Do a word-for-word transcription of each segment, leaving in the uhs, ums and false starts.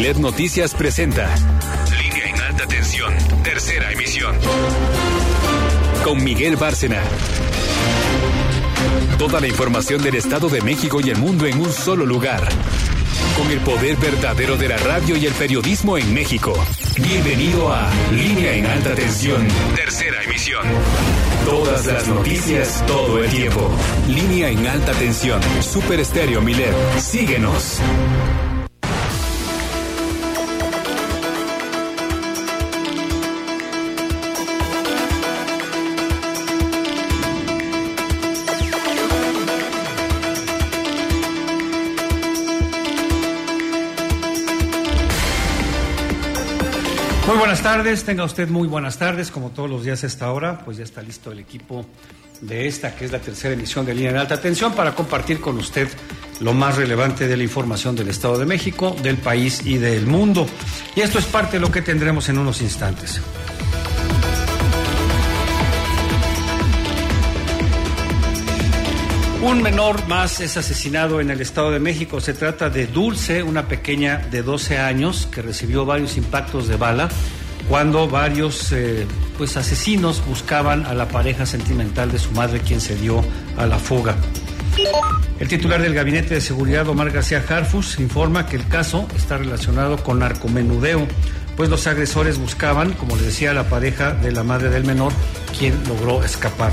Milet Noticias presenta Línea en Alta Tensión, tercera emisión. Con Miguel Bárcena. Toda la información del Estado de México y el mundo en un solo lugar. Con el poder verdadero de la radio y el periodismo en México. Bienvenido a Línea en Alta Tensión, tercera emisión. Todas las noticias, todo el tiempo. Línea en Alta Tensión, Super Estéreo Milet. Síguenos. Muy buenas tardes, tenga usted muy buenas tardes, como todos los días a esta hora, pues ya está listo el equipo de esta, que es la tercera emisión de Línea en Alta Tensión, para compartir con usted lo más relevante de la información del Estado de México, del país y del mundo. Y esto es parte de lo que tendremos en unos instantes. Un menor más es asesinado en el Estado de México. Se trata de Dulce, una pequeña de doce años que recibió varios impactos de bala cuando varios eh, pues asesinos buscaban a la pareja sentimental de su madre, quien se dio a la fuga. El titular del Gabinete de Seguridad, Omar García Harfuch, informa que el caso está relacionado con narcomenudeo, pues los agresores buscaban, como le decía, a la pareja de la madre del menor, quien logró escapar.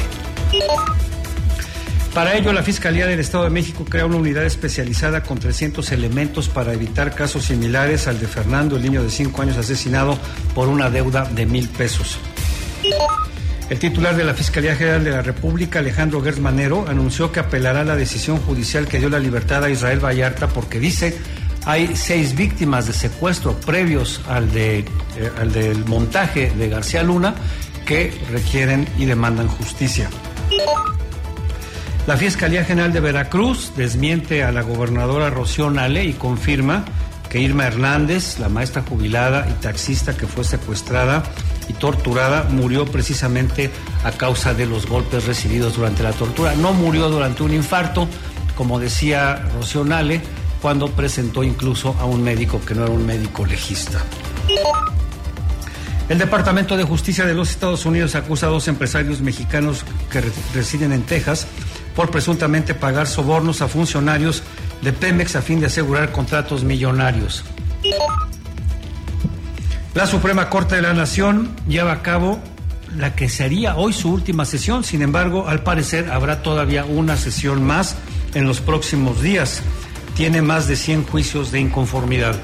Para ello, la Fiscalía del Estado de México crea una unidad especializada con trescientos elementos para evitar casos similares al de Fernando, el niño de cinco años asesinado por una deuda de mil pesos. El titular de la Fiscalía General de la República, Alejandro Gertz Manero, anunció que apelará la decisión judicial que dio la libertad a Israel Vallarta porque dice hay seis víctimas de secuestro previos al, de, eh, al del montaje de García Luna que requieren y demandan justicia. La Fiscalía General de Veracruz desmiente a la gobernadora Rocío Nale y confirma que Irma Hernández, la maestra jubilada y taxista que fue secuestrada y torturada, murió precisamente a causa de los golpes recibidos durante la tortura. No murió durante un infarto, como decía Rocío Nale, cuando presentó incluso a un médico que no era un médico legista. El Departamento de Justicia de los Estados Unidos acusa a dos empresarios mexicanos que re- residen en Texas por presuntamente pagar sobornos a funcionarios de Pemex a fin de asegurar contratos millonarios. La Suprema Corte de la Nación lleva a cabo la que sería hoy su última sesión. Sin embargo, al parecer habrá todavía una sesión más en los próximos días. Tiene más de cien juicios de inconformidad.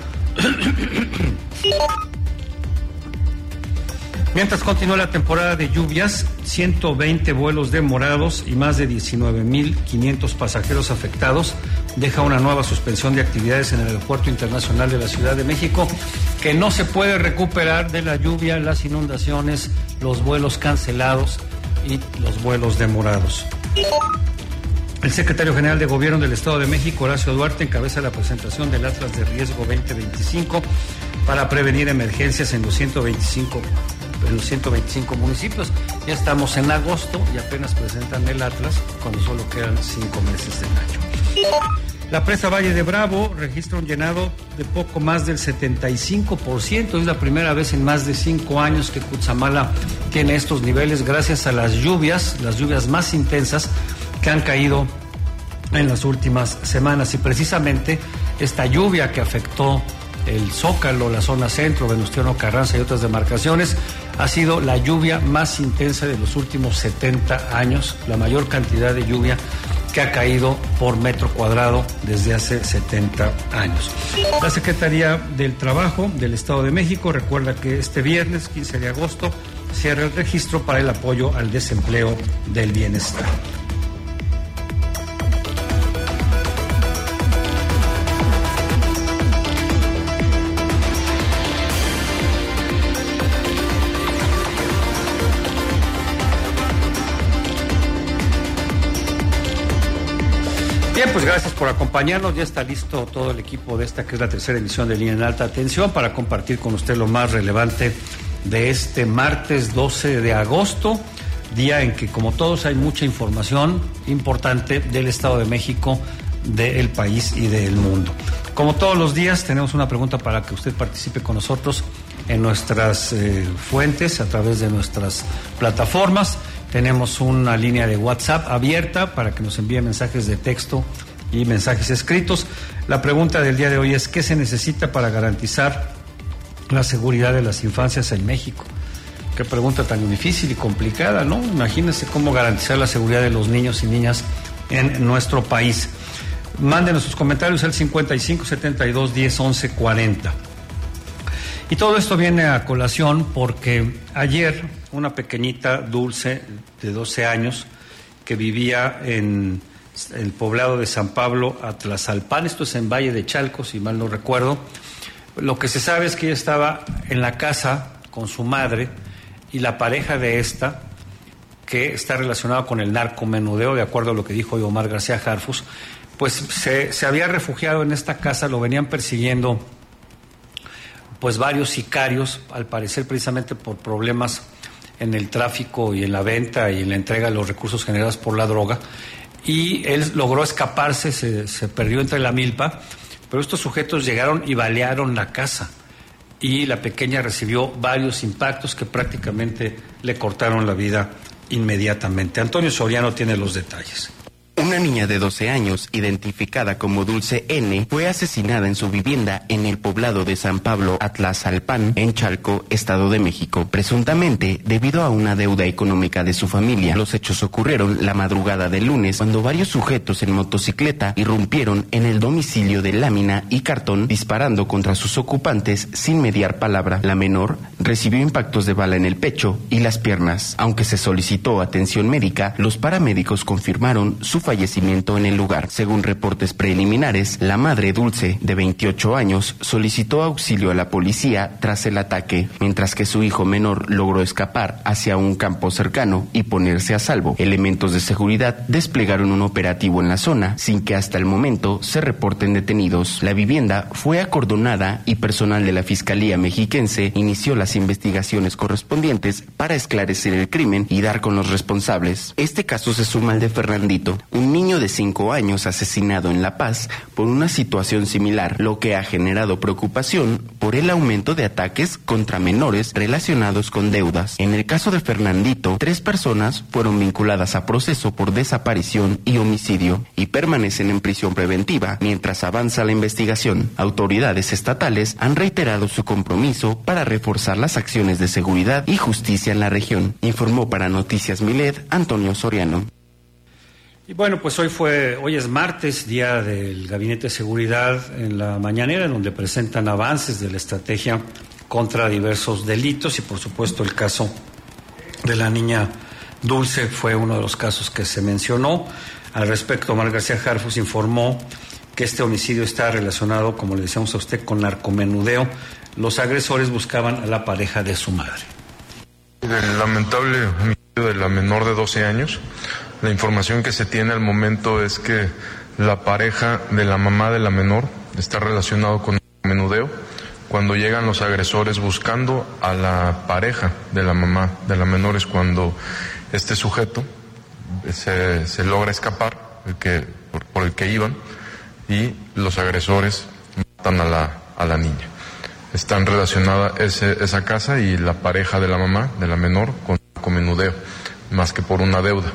Mientras continúa la temporada de lluvias, ciento veinte vuelos demorados y más de diecinueve mil quinientos pasajeros afectados deja una nueva suspensión de actividades en el Aeropuerto Internacional de la Ciudad de México, que no se puede recuperar de la lluvia, las inundaciones, los vuelos cancelados y los vuelos demorados. El secretario general de Gobierno del Estado de México, Horacio Duarte, encabeza la presentación del Atlas de Riesgo veinte veinticinco para prevenir emergencias en los ciento veinticinco en los ciento veinticinco municipios. Ya estamos en agosto y apenas presentan el Atlas cuando solo quedan cinco meses del año. La presa Valle de Bravo registra un llenado de poco más del setenta y cinco por ciento. Es la primera vez en más de cinco años que Cutzamala tiene estos niveles gracias a las lluvias, las lluvias más intensas que han caído en las últimas semanas. Y precisamente esta lluvia que afectó el Zócalo, la zona centro, Venustiano Carranza y otras demarcaciones, ha sido la lluvia más intensa de los últimos setenta años, la mayor cantidad de lluvia que ha caído por metro cuadrado desde hace setenta años. La Secretaría del Trabajo del Estado de México recuerda que este viernes, quince de agosto, cierra el registro para el apoyo al desempleo del bienestar. Bien, pues gracias por acompañarnos. Ya está listo todo el equipo de esta, que es la tercera emisión de Línea en Alta Tensión, para compartir con usted lo más relevante de este martes doce de agosto, día en que, como todos, hay mucha información importante del Estado de México, del país y del mundo. Como todos los días, tenemos una pregunta para que usted participe con nosotros en nuestras eh, fuentes, a través de nuestras plataformas. Tenemos una línea de WhatsApp abierta para que nos envíe mensajes de texto y mensajes escritos. La pregunta del día de hoy es: ¿qué se necesita para garantizar la seguridad de las infancias en México? Qué pregunta tan difícil y complicada, ¿no? Imagínense cómo garantizar la seguridad de los niños y niñas en nuestro país. Mándenos sus comentarios al cincuenta y cinco, setenta y dos, diez, once, cuarenta. Y todo esto viene a colación porque ayer una pequeñita Dulce de doce años que vivía en el poblado de San Pablo Atlazalpan, esto es en Valle de Chalco, si mal no recuerdo, lo que se sabe es que ella estaba en la casa con su madre y la pareja de esta, que está relacionada con el narcomenudeo, de acuerdo a lo que dijo Omar García Harfuch, pues se, se había refugiado en esta casa, lo venían persiguiendo pues varios sicarios, al parecer precisamente por problemas en el tráfico y en la venta y en la entrega de los recursos generados por la droga, y él logró escaparse, se, se perdió entre la milpa, pero estos sujetos llegaron y balearon la casa, y la pequeña recibió varios impactos que prácticamente le cortaron la vida inmediatamente. Antonio Soriano tiene los detalles. Una niña de doce años, identificada como Dulce N., fue asesinada en su vivienda en el poblado de San Pablo Atlazalpan, en Chalco, Estado de México, presuntamente debido a una deuda económica de su familia. Los hechos ocurrieron la madrugada del lunes, cuando varios sujetos en motocicleta irrumpieron en el domicilio de lámina y cartón, disparando contra sus ocupantes sin mediar palabra. La menor recibió impactos de bala en el pecho y las piernas. Aunque se solicitó atención médica, los paramédicos confirmaron su fallecimiento en el lugar. Según reportes preliminares, la madre Dulce, de veintiocho años, solicitó auxilio a la policía tras el ataque, mientras que su hijo menor logró escapar hacia un campo cercano y ponerse a salvo. Elementos de seguridad desplegaron un operativo en la zona, sin que hasta el momento se reporten detenidos. La vivienda fue acordonada y personal de la Fiscalía Mexiquense inició las investigaciones correspondientes para esclarecer el crimen y dar con los responsables. Este caso se suma al de Fernandito, un niño de cinco años asesinado en La Paz por una situación similar, lo que ha generado preocupación por el aumento de ataques contra menores relacionados con deudas. En el caso de Fernandito, tres personas fueron vinculadas a proceso por desaparición y homicidio y permanecen en prisión preventiva mientras avanza la investigación. Autoridades estatales han reiterado su compromiso para reforzar las acciones de seguridad y justicia en la región. Informó para Noticias Milet, Antonio Soriano. Y bueno, pues hoy fue, hoy es martes, día del Gabinete de Seguridad en la mañanera, en donde presentan avances de la estrategia contra diversos delitos y por supuesto el caso de la niña Dulce fue uno de los casos que se mencionó. Al respecto, Omar García Harfuch informó que este homicidio está relacionado, como le decíamos a usted, con narcomenudeo. Los agresores buscaban a la pareja de su madre. El lamentable homicidio de la menor de doce años. La información que se tiene al momento es que la pareja de la mamá de la menor está relacionado con menudeo. Cuando llegan los agresores buscando a la pareja de la mamá de la menor es cuando este sujeto se, se logra escapar, el que, por, por el que iban, y los agresores matan a la, a la niña. Están relacionadas ese, esa casa y la pareja de la mamá de la menor con, con menudeo, más que por una deuda.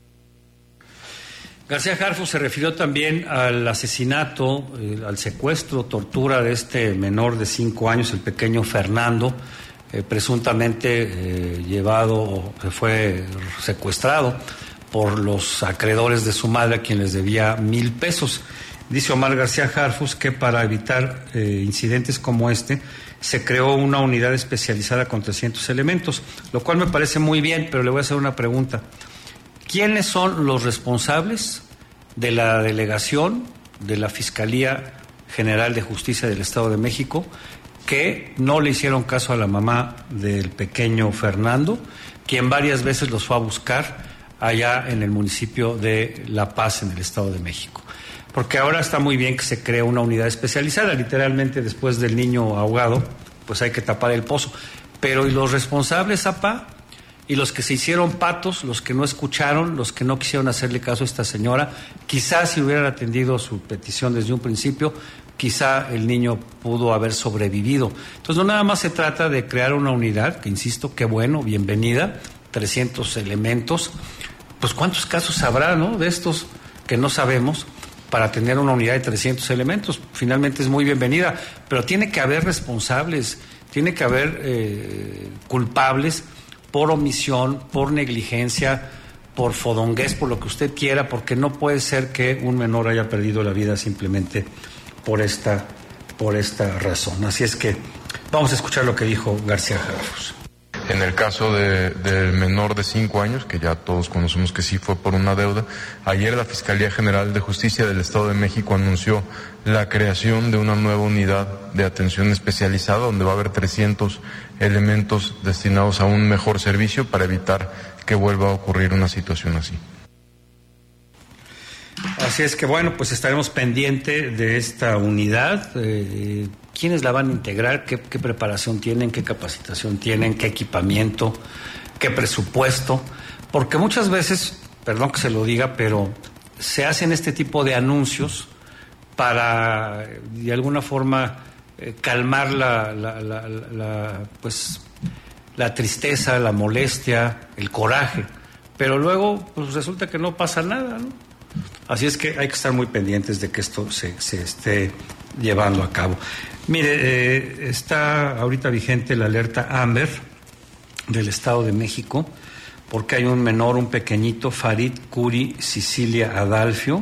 García Harfuch se refirió también al asesinato, eh, al secuestro, tortura de este menor de cinco años, el pequeño Fernando, eh, presuntamente eh, llevado, fue secuestrado por los acreedores de su madre, a quien les debía mil pesos. Dice Omar García Harfuch que para evitar eh, incidentes como este, se creó una unidad especializada con trescientos elementos, lo cual me parece muy bien, pero le voy a hacer una pregunta. ¿Quiénes son los responsables de la delegación de la Fiscalía General de Justicia del Estado de México que no le hicieron caso a la mamá del pequeño Fernando, quien varias veces los fue a buscar allá en el municipio de La Paz, en el Estado de México? Porque ahora está muy bien que se cree una unidad especializada, literalmente después del niño ahogado, pues hay que tapar el pozo. Pero ¿y los responsables, APA? Y los que se hicieron patos, los que no escucharon, los que no quisieron hacerle caso a esta señora, quizás si hubieran atendido su petición desde un principio, quizá el niño pudo haber sobrevivido. Entonces no nada más se trata de crear una unidad, que insisto, qué bueno, bienvenida, trescientos elementos. Pues cuántos casos habrá, ¿no?, de estos que no sabemos, para tener una unidad de trescientos elementos. Finalmente es muy bienvenida, pero tiene que haber responsables, tiene que haber eh, culpables por omisión, por negligencia, por fodongués, por lo que usted quiera, porque no puede ser que un menor haya perdido la vida simplemente por esta, por esta razón. Así es que vamos a escuchar lo que dijo García Harfush. En el caso de, del menor de cinco años, que ya todos conocemos que sí fue por una deuda, ayer la Fiscalía General de Justicia del Estado de México anunció la creación de una nueva unidad de atención especializada, donde va a haber trescientos elementos destinados a un mejor servicio para evitar que vuelva a ocurrir una situación así. Así es que bueno, pues estaremos pendientes de esta unidad. Eh, ¿Quiénes la van a integrar? ¿Qué, qué preparación tienen? ¿Qué capacitación tienen? ¿Qué equipamiento? ¿Qué presupuesto? Porque muchas veces, perdón que se lo diga, pero se hacen este tipo de anuncios para, de alguna forma, eh, calmar la, la, la, la, la, pues, la tristeza, la molestia, el coraje. Pero luego, pues resulta que no pasa nada, ¿no? Así es que hay que estar muy pendientes de que esto se, se esté llevando a cabo. Mire, eh, está ahorita vigente la alerta Amber del Estado de México, porque hay un menor, un pequeñito, Farid Kuri Sicilia Adalfio.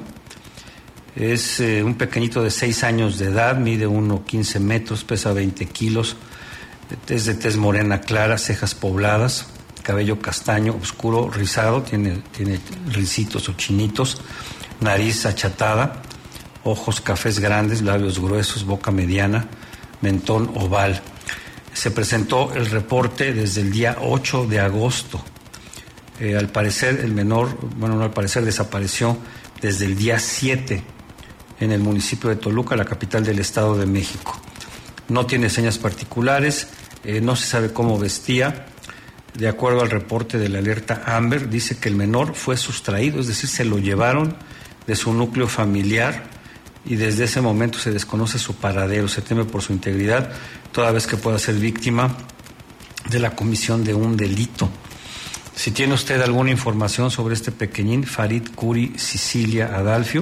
Es eh, un pequeñito de seis años de edad, mide uno quince metros, pesa veinte kilos, es de tez morena clara, cejas pobladas, cabello castaño oscuro, rizado, tiene, tiene ricitos o chinitos, nariz achatada, ojos cafés grandes, labios gruesos, boca mediana, mentón oval. Se presentó el reporte desde el día ocho de agosto. Eh, al parecer el menor, bueno, no al parecer, desapareció desde el día siete en el municipio de Toluca, la capital del Estado de México. No tiene señas particulares, eh, no se sabe cómo vestía. De acuerdo al reporte de la alerta Amber, dice que el menor fue sustraído, es decir, se lo llevaron de su núcleo familiar y desde ese momento se desconoce su paradero, se teme por su integridad, toda vez que pueda ser víctima de la comisión de un delito. Si tiene usted alguna información sobre este pequeñín, Farid Kuri Sicilia Adalfio,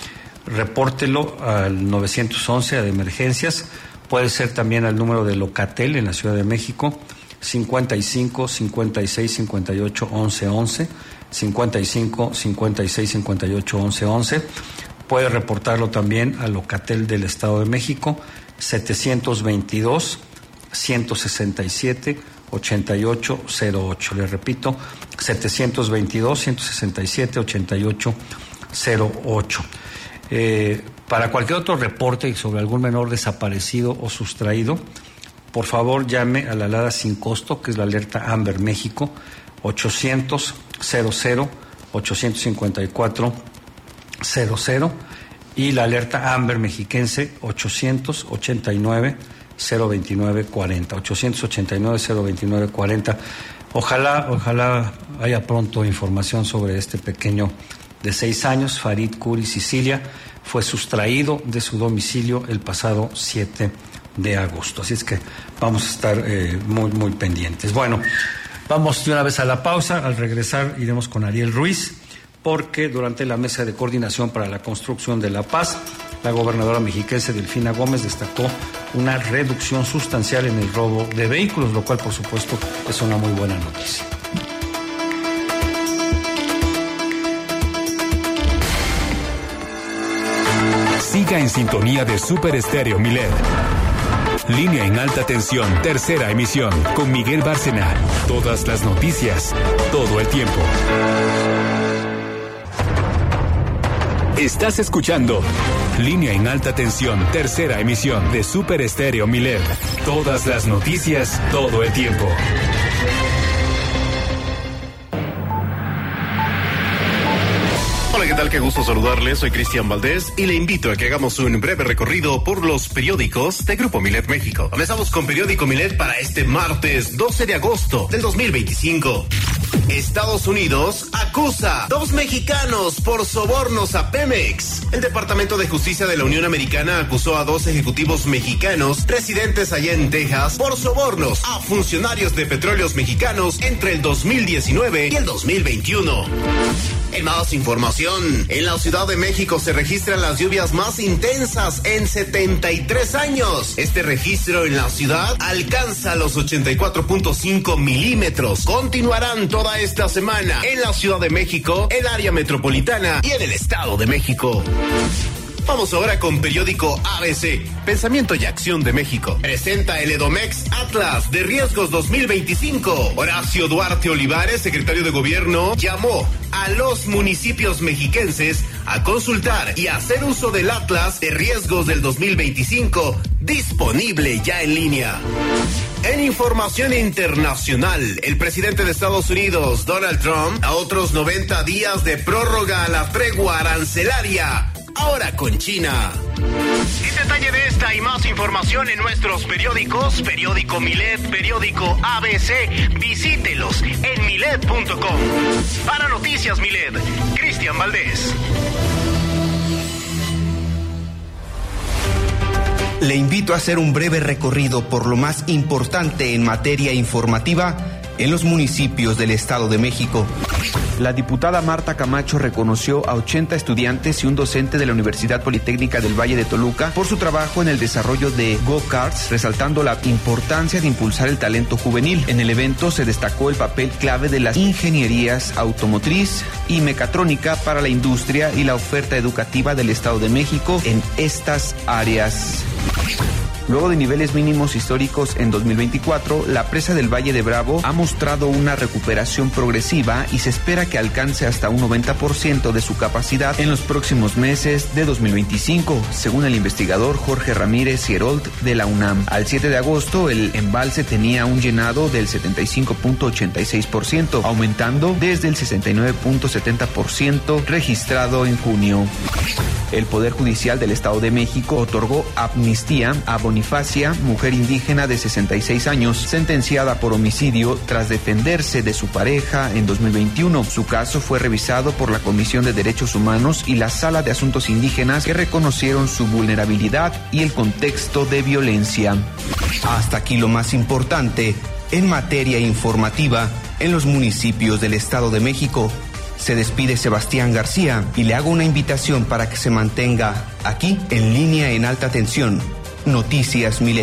repórtelo al nueve once a de emergencias, puede ser también al número de Locatel en la Ciudad de México, cincuenta y cinco, cincuenta y seis, cincuenta y ocho, once, once, cincuenta y cinco, cincuenta y seis, cincuenta y ocho, once, once. Puede reportarlo también a Locatel del Estado de México, setecientos veintidós, ciento sesenta y siete, ochenta y ocho cero ocho. Le repito, setecientos veintidós, ciento sesenta y siete, ochenta y ocho cero ocho. Eh, para cualquier otro reporte sobre algún menor desaparecido o sustraído, por favor llame a la alada sin costo, que es la alerta Amber México, ochocientos, cero cero, ochocientos cincuenta y cuatro, cero cero, y la alerta Amber mexiquense, ochocientos ochenta y nueve, cero veintinueve, cuarenta, ochocientos ochenta y nueve, cero veintinueve, cuarenta. Ojalá, ojalá haya pronto información sobre este pequeño de seis años, Farid Kuri Sicilia. Fue sustraído de su domicilio el pasado siete de agosto. Así es que vamos a estar eh, muy, muy pendientes. Bueno, vamos de una vez a la pausa. Al regresar iremos con Ariel Ruiz, porque durante la mesa de coordinación para la construcción de la paz, la gobernadora mexiquense Delfina Gómez destacó una reducción sustancial en el robo de vehículos, lo cual por supuesto es una muy buena noticia. Siga en sintonía de Super Estéreo Milet. Línea en alta tensión, tercera emisión, con Miguel Bárcena. Todas las noticias, todo el tiempo. Estás escuchando Línea en alta tensión, tercera emisión de Super Estéreo Milet. Todas las noticias, todo el tiempo. Hola, ¿qué tal? tal? Qué gusto saludarle. Soy Cristian Valdés y le invito a que hagamos un breve recorrido por los periódicos de Grupo Milet México. Comenzamos con Periódico Milet para este martes doce de agosto del dos mil veinticinco. Estados Unidos acusa dos mexicanos por sobornos a Pemex. El Departamento de Justicia de la Unión Americana acusó a dos ejecutivos mexicanos residentes allá en Texas por sobornos a funcionarios de petróleos mexicanos entre el dos mil diecinueve y el dos mil veintiuno. En más información, en la Ciudad de México se registran las lluvias más intensas en setenta y tres años. Este registro en la ciudad alcanza los ochenta y cuatro punto cinco milímetros. Continuarán toda esta semana en la Ciudad de México, el área metropolitana y en el Estado de México. Vamos ahora con Periódico A B C, Pensamiento y Acción de México. Presenta el Edomex Atlas de Riesgos dos mil veinticinco. Horacio Duarte Olivares, secretario de Gobierno, llamó a los municipios mexiquenses a consultar y hacer uso del Atlas de Riesgos del dos mil veinticinco, disponible ya en línea. En información internacional, el presidente de Estados Unidos, Donald Trump, a otros noventa días de prórroga a la tregua arancelaria, ahora con China. En detalle de esta y más información en nuestros periódicos, Periódico Milet, Periódico A B C, visítelos en milet punto com. Para Noticias Milet, Cristian Valdés. Le invito a hacer un breve recorrido por lo más importante en materia informativa en los municipios del Estado de México. La diputada Marta Camacho reconoció a ochenta estudiantes y un docente de la Universidad Politécnica del Valle de Toluca por su trabajo en el desarrollo de go-karts, resaltando la importancia de impulsar el talento juvenil. En el evento se destacó el papel clave de las ingenierías automotriz y mecatrónica para la industria y la oferta educativa del Estado de México en estas áreas. Luego de niveles mínimos históricos en dos mil veinticuatro, la presa del Valle de Bravo ha mostrado una recuperación progresiva y se espera que alcance hasta un noventa por ciento de su capacidad en los próximos meses de dos mil veinticinco, según el investigador Jorge Ramírez Cierold de la UNAM. Al siete de agosto, el embalse tenía un llenado del setenta y cinco punto ochenta y seis por ciento, aumentando desde el sesenta y nueve punto setenta por ciento registrado en junio. El Poder Judicial del Estado de México otorgó amnistía a Bonifacia, mujer indígena de sesenta y seis años, sentenciada por homicidio tras defenderse de su pareja en dos mil veintiuno. Su caso fue revisado por la Comisión de Derechos Humanos y la Sala de Asuntos Indígenas, que reconocieron su vulnerabilidad y el contexto de violencia. Hasta aquí lo más importante en materia informativa en los municipios del Estado de México. Se despide Sebastián García y le hago una invitación para que se mantenga aquí en línea en alta tensión. Noticias Milet.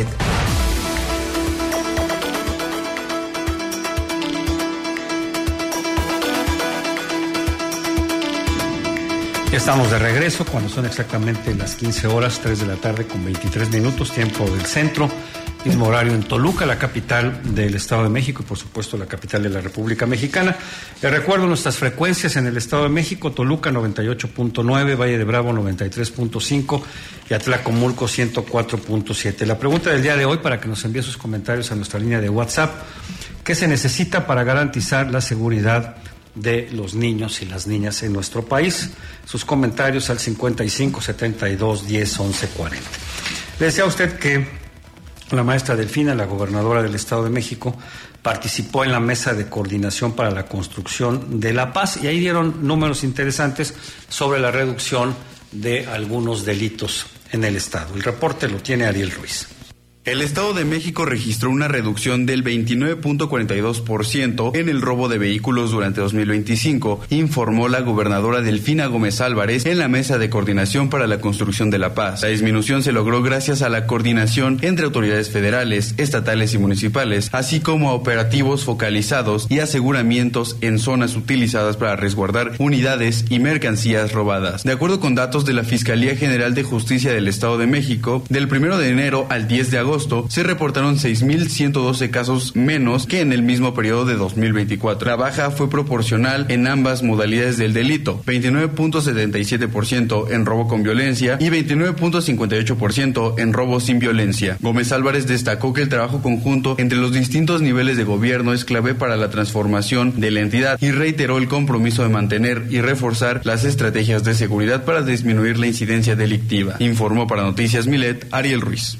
Ya estamos de regreso cuando son exactamente las quince horas, tres de la tarde con veintitrés minutos, tiempo del centro. Mismo horario en Toluca, la capital del Estado de México y por supuesto la capital de la República Mexicana. Les recuerdo nuestras frecuencias en el Estado de México: Toluca noventa y ocho punto nueve, Valle de Bravo noventa y tres punto cinco y Atlacomulco ciento cuatro punto siete. La pregunta del día de hoy, para que nos envíe sus comentarios a nuestra línea de WhatsApp: ¿qué se necesita para garantizar la seguridad de los niños y las niñas en nuestro país? Sus comentarios al cincuenta y cinco, setenta y dos, diez, once, cuarenta. Le decía a usted que la maestra Delfina, la gobernadora del Estado de México, participó en la mesa de coordinación para la construcción de la paz y ahí dieron números interesantes sobre la reducción de algunos delitos en el Estado. El reporte lo tiene Ariel Ruiz. El Estado de México registró una reducción del veintinueve punto cuarenta y dos por ciento en el robo de vehículos durante dos mil veinticinco, informó la gobernadora Delfina Gómez Álvarez en la Mesa de Coordinación para la Construcción de la Paz. La disminución se logró gracias a la coordinación entre autoridades federales, estatales y municipales, así como a operativos focalizados y aseguramientos en zonas utilizadas para resguardar unidades y mercancías robadas. De acuerdo con datos de la Fiscalía General de Justicia del Estado de México, del primero de enero al diez de agosto, agosto se reportaron seis mil ciento doce casos menos que en el mismo periodo de dos mil veinticuatro. La baja fue proporcional en ambas modalidades del delito, veintinueve punto setenta y siete por ciento en robo con violencia y veintinueve punto cincuenta y ocho por ciento en robo sin violencia. Gómez Álvarez destacó que el trabajo conjunto entre los distintos niveles de gobierno es clave para la transformación de la entidad y reiteró el compromiso de mantener y reforzar las estrategias de seguridad para disminuir la incidencia delictiva. Informó para Noticias Milet, Ariel Ruiz.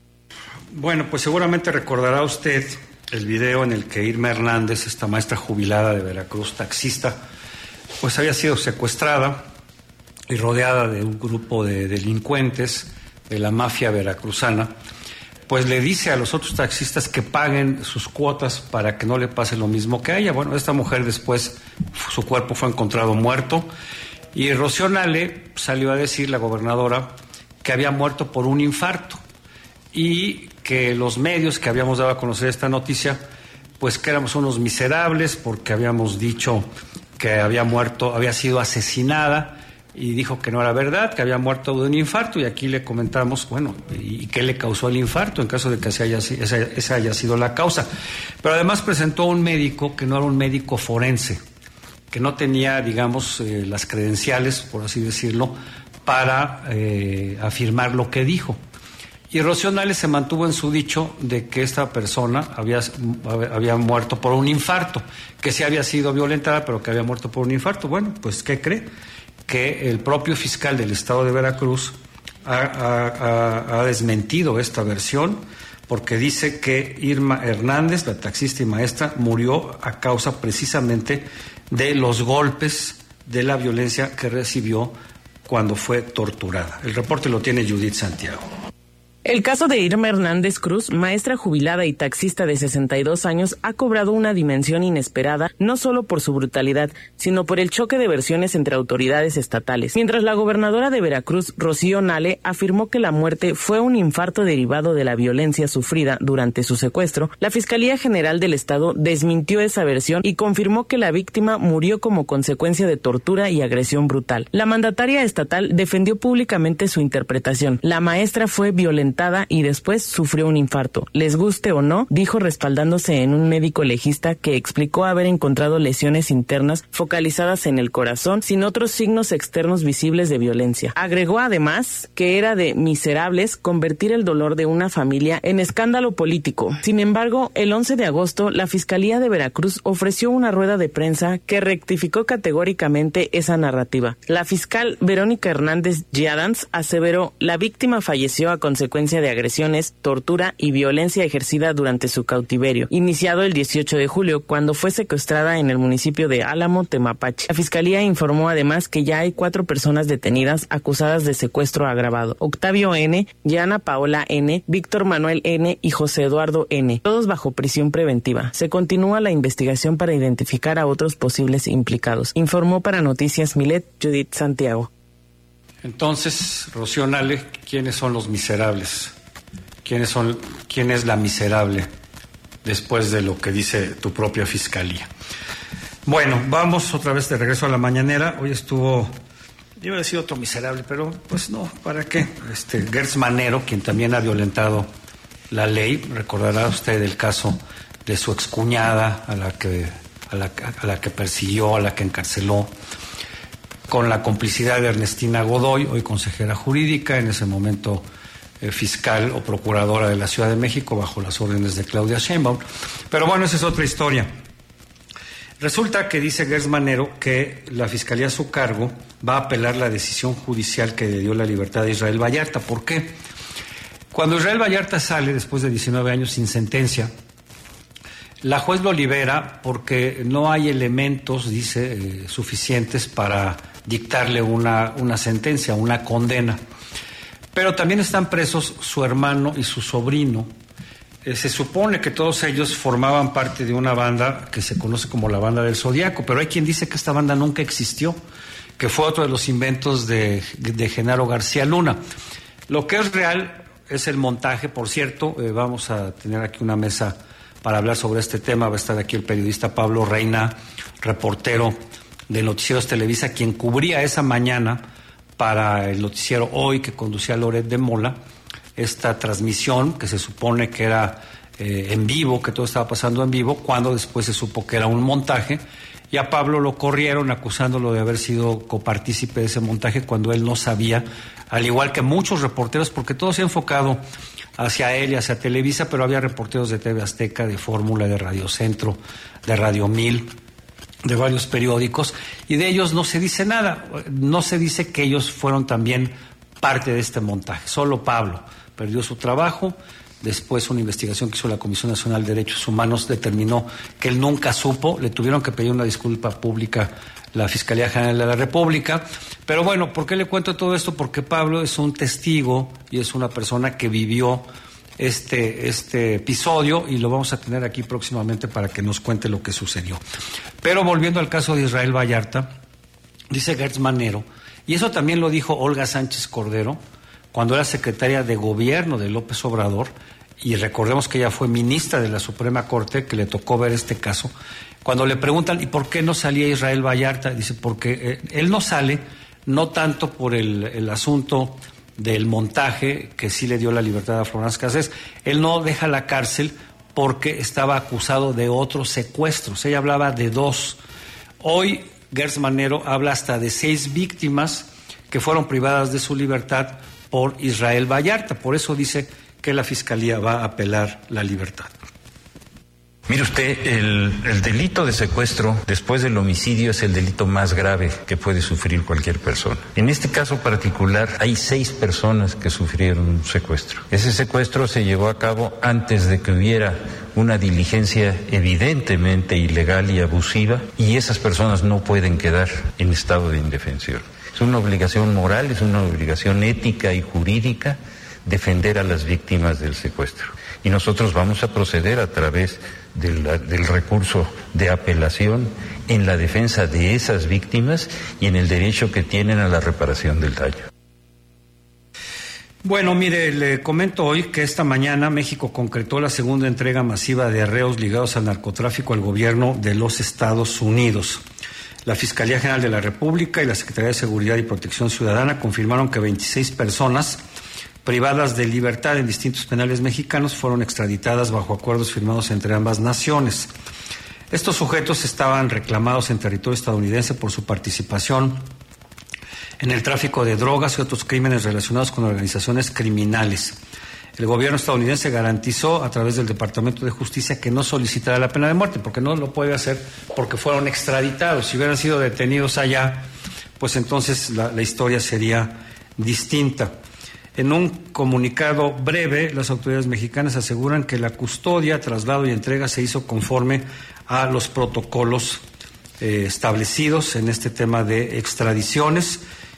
Bueno, pues seguramente recordará usted el video en el que Irma Hernández, esta maestra jubilada de Veracruz, taxista, pues había sido secuestrada y rodeada de un grupo de delincuentes de la mafia veracruzana. Pues le dice a los otros taxistas que paguen sus cuotas para que no le pase lo mismo que a ella. Bueno, esta mujer después, su cuerpo fue encontrado muerto y Rocío Nale salió a decir, la gobernadora, que había muerto por un infarto y que los medios que habíamos dado a conocer esta noticia, pues que éramos unos miserables porque habíamos dicho que había muerto, había sido asesinada, y dijo que no era verdad, que había muerto de un infarto, y aquí le comentamos, bueno, ¿y qué le causó el infarto en caso de que esa haya, esa, esa haya sido la causa? Pero además presentó un médico que no era un médico forense, que no tenía, digamos, eh, las credenciales, por así decirlo, para eh, afirmar lo que dijo. Y Rocío Nale se mantuvo en su dicho de que esta persona había, había muerto por un infarto, que sí había sido violentada, pero que había muerto por un infarto. Bueno, pues, ¿qué cree? Que el propio fiscal del estado de Veracruz ha, ha, ha desmentido esta versión, porque dice que Irma Hernández, la taxista y maestra, murió a causa precisamente de los golpes, de la violencia que recibió cuando fue torturada. El reporte lo tiene Judith Santiago. El caso de Irma Hernández Cruz, maestra jubilada y taxista de sesenta y dos años, ha cobrado una dimensión inesperada, no solo por su brutalidad, sino por el choque de versiones entre autoridades estatales. Mientras la gobernadora de Veracruz, Rocío Nale, afirmó que la muerte fue un infarto derivado de la violencia sufrida durante su secuestro, la Fiscalía General del Estado desmintió esa versión y confirmó que la víctima murió como consecuencia de tortura y agresión brutal. La mandataria estatal defendió públicamente su interpretación. La maestra fue violentada y después sufrió un infarto. Les guste o no, dijo respaldándose en un médico legista que explicó haber encontrado lesiones internas focalizadas en el corazón sin otros signos externos visibles de violencia. Agregó además que era de miserables convertir el dolor de una familia en escándalo político. Sin embargo, el once de agosto, la Fiscalía de Veracruz ofreció una rueda de prensa que rectificó categóricamente esa narrativa. La fiscal Verónica Hernández Giadans aseveró: la víctima falleció a consecuencia de agresiones, tortura y violencia ejercida durante su cautiverio, iniciado el dieciocho de julio, cuando fue secuestrada en el municipio de Álamo, Temapache. La Fiscalía informó además que ya hay cuatro personas detenidas acusadas de secuestro agravado: Octavio N., Yana Paola N., Víctor Manuel N. y José Eduardo N., todos bajo prisión preventiva. Se continúa la investigación para identificar a otros posibles implicados. Informó para Noticias Milet, Judith Santiago. Entonces, Rocío Nale, ¿quiénes son los miserables? ¿Quiénes son, quién es la miserable después de lo que dice tu propia fiscalía? Bueno, vamos otra vez de regreso a la mañanera. Hoy estuvo, yo iba a decir otro miserable, pero pues no, ¿para qué? Este Gertz Manero, quien también ha violentado la ley. Recordará usted el caso de su excuñada, a la que, a la, a la que persiguió, a la que encarceló, con la complicidad de Ernestina Godoy, hoy consejera jurídica, en ese momento eh, fiscal o procuradora de la Ciudad de México, bajo las órdenes de Claudia Sheinbaum. Pero bueno, esa es otra historia. Resulta que dice Gertz Manero que la Fiscalía a su cargo va a apelar la decisión judicial que le dio la libertad de Israel Vallarta. ¿Por qué? Cuando Israel Vallarta sale después de diecinueve años sin sentencia, la juez lo libera porque no hay elementos, dice, eh, suficientes para dictarle una, una sentencia, una condena. Pero también están presos su hermano y su sobrino. Eh, se supone que todos ellos formaban parte de una banda que se conoce como la Banda del Zodiaco, pero hay quien dice que esta banda nunca existió, que fue otro de los inventos de, de Genaro García Luna. Lo que es real es el montaje. Por cierto, eh, vamos a tener aquí una mesa para hablar sobre este tema. Va a estar aquí el periodista Pablo Reina, reportero de Noticieros Televisa, quien cubría esa mañana para el noticiero Hoy, que conducía Loret de Mola, esta transmisión que se supone que era eh, en vivo, que todo estaba pasando en vivo, cuando después se supo que era un montaje, y a Pablo lo corrieron acusándolo de haber sido copartícipe de ese montaje cuando él no sabía, al igual que muchos reporteros, porque todo se ha enfocado hacia él y hacia Televisa, pero había reporteros de T V Azteca, de Fórmula, de Radio Centro, de Radio Mil, de varios periódicos, y de ellos no se dice nada, no se dice que ellos fueron también parte de este montaje. Solo Pablo perdió su trabajo. Después una investigación que hizo la Comisión Nacional de Derechos Humanos determinó que él nunca supo, le tuvieron que pedir una disculpa pública la Fiscalía General de la República. Pero bueno, ¿por qué le cuento todo esto? Porque Pablo es un testigo y es una persona que vivió este, este episodio, y lo vamos a tener aquí próximamente para que nos cuente lo que sucedió. Pero volviendo al caso de Israel Vallarta, dice Gertz Manero, y eso también lo dijo Olga Sánchez Cordero cuando era secretaria de Gobierno de López Obrador, y recordemos que ella fue ministra de la Suprema Corte, que le tocó ver este caso. Cuando le preguntan, ¿y por qué no salía Israel Vallarta? Dice, porque eh, él no sale, no tanto por el, el asunto del montaje, que sí le dio la libertad a Florence Cassés, él no deja la cárcel porque estaba acusado de otros secuestros. Ella hablaba de dos. Hoy Gertz Manero habla hasta de seis víctimas que fueron privadas de su libertad por Israel Vallarta. Por eso dice que la Fiscalía va a apelar la libertad. Mire usted, el, el delito de secuestro después del homicidio es el delito más grave que puede sufrir cualquier persona. En este caso particular hay seis personas que sufrieron un secuestro. Ese secuestro se llevó a cabo antes de que hubiera una diligencia evidentemente ilegal y abusiva, y esas personas no pueden quedar en estado de indefensión. Es una obligación moral, es una obligación ética y jurídica defender a las víctimas del secuestro. Y nosotros vamos a proceder a través del, del recurso de apelación en la defensa de esas víctimas y en el derecho que tienen a la reparación del daño. Bueno, mire, le comento hoy que esta mañana México concretó la segunda entrega masiva de arreos ligados al narcotráfico al gobierno de los Estados Unidos. La Fiscalía General de la República y la Secretaría de Seguridad y Protección Ciudadana confirmaron que veintiséis personas privadas de libertad en distintos penales mexicanos fueron extraditadas bajo acuerdos firmados entre ambas naciones. Estos sujetos estaban reclamados en territorio estadounidense por su participación en el tráfico de drogas y otros crímenes relacionados con organizaciones criminales. El gobierno estadounidense garantizó a través del Departamento de Justicia que no solicitará la pena de muerte, porque no lo puede hacer porque fueron extraditados. Si hubieran sido detenidos allá, pues entonces la, la historia sería distinta. En un comunicado breve, las autoridades mexicanas aseguran que la custodia, traslado y entrega se hizo conforme a los protocolos eh, establecidos en este tema de extradiciones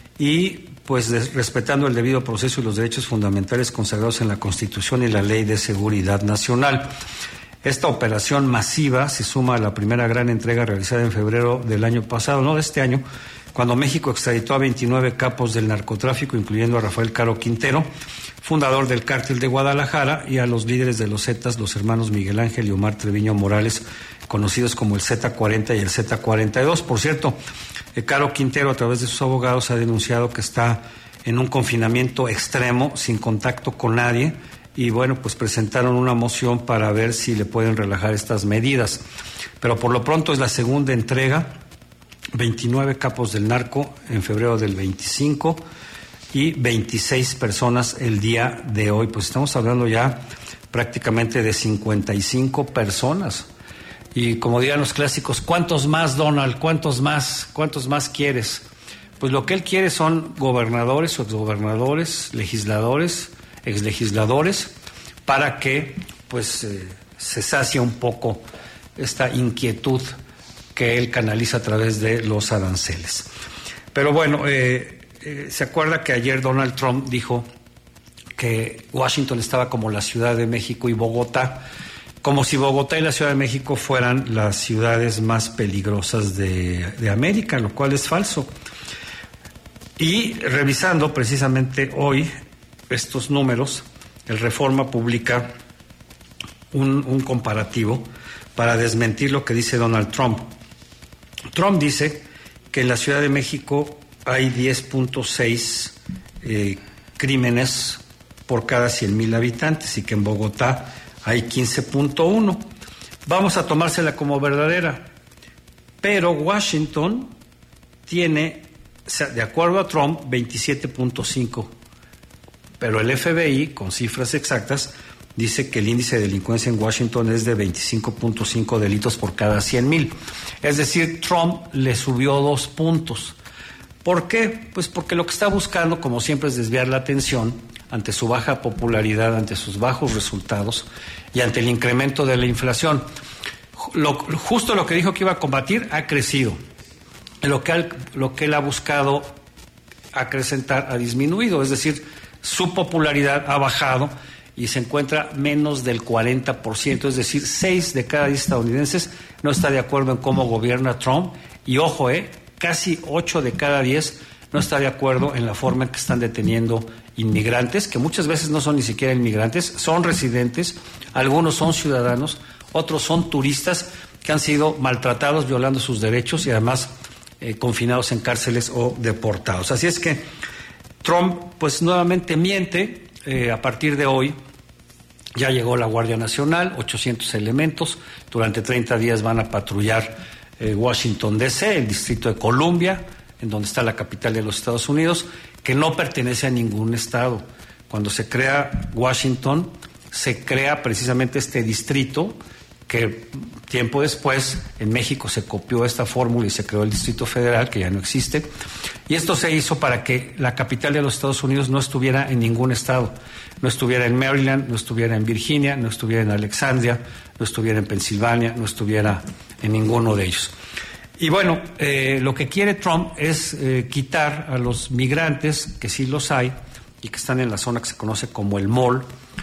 y pues de, respetando el debido proceso y los derechos fundamentales consagrados en la Constitución y la Ley de Seguridad Nacional. Esta operación masiva se suma a la primera gran entrega realizada en febrero del año pasado, no de este año, cuando México extraditó a veintinueve capos del narcotráfico, incluyendo a Rafael Caro Quintero, fundador del Cártel de Guadalajara, y a los líderes de los Zetas, los hermanos Miguel Ángel y Omar Treviño Morales, conocidos como el Z cuarenta y el Z cuarenta y dos. Por cierto, Caro Quintero, a través de sus abogados, ha denunciado que está en un confinamiento extremo, sin contacto con nadie, y bueno, pues presentaron una moción para ver si le pueden relajar estas medidas. Pero por lo pronto es la segunda entrega, veintinueve capos del narco en febrero del veinticinco y veintiséis personas el día de hoy. Pues estamos hablando ya prácticamente de cincuenta y cinco personas. Y como dirían los clásicos, ¿cuántos más, Donald? ¿Cuántos más? ¿Cuántos más quieres? Pues lo que él quiere son gobernadores o exgobernadores, legisladores, exlegisladores, para que pues eh, se sacie un poco esta inquietud que él canaliza a través de los aranceles. Pero bueno, eh, eh, se acuerda que ayer Donald Trump dijo que Washington estaba como la Ciudad de México y Bogotá, como si Bogotá y la Ciudad de México fueran las ciudades más peligrosas de, de América, lo cual es falso. Y revisando precisamente hoy estos números, el Reforma publica un, un comparativo para desmentir lo que dice Donald Trump. Trump dice que en la Ciudad de México hay diez punto seis eh, crímenes por cada cien mil habitantes y que en Bogotá hay quince punto uno. Vamos a tomársela como verdadera, pero Washington tiene, de acuerdo a Trump, veintisiete punto cinco, pero el F B I, con cifras exactas, dice que el índice de delincuencia en Washington es de veinticinco punto cinco delitos por cada cien mil. Es decir, Trump le subió dos puntos. ¿Por qué? Pues porque lo que está buscando, como siempre, es desviar la atención ante su baja popularidad, ante sus bajos resultados y ante el incremento de la inflación. Lo, justo lo que dijo que iba a combatir ha crecido. Lo que, él, lo que él ha buscado acrecentar ha disminuido, es decir, su popularidad ha bajado y se encuentra menos del cuarenta por ciento, es decir, seis de cada diez estadounidenses no está de acuerdo en cómo gobierna Trump y, ojo, eh, casi ocho de cada diez no está de acuerdo en la forma en que están deteniendo inmigrantes, que muchas veces no son ni siquiera inmigrantes, son residentes, algunos son ciudadanos, otros son turistas que han sido maltratados, violando sus derechos y además eh, confinados en cárceles o deportados. Así es que Trump, pues nuevamente miente. Eh, a partir de hoy ya llegó la Guardia Nacional, ochocientos elementos, durante treinta días van a patrullar eh, Washington D C, el Distrito de Columbia, en donde está la capital de los Estados Unidos, que no pertenece a ningún estado. Cuando se crea Washington, se crea precisamente este distrito, que tiempo después en México se copió esta fórmula y se creó el Distrito Federal, que ya no existe, y esto se hizo para que la capital de los Estados Unidos no estuviera en ningún estado, no estuviera en Maryland, no estuviera en Virginia, no estuviera en Alexandria, no estuviera en Pensilvania, no estuviera en ninguno de ellos. Y bueno, eh, lo que quiere Trump es eh, quitar a los migrantes, que sí los hay, y que están en la zona que se conoce como el Mall,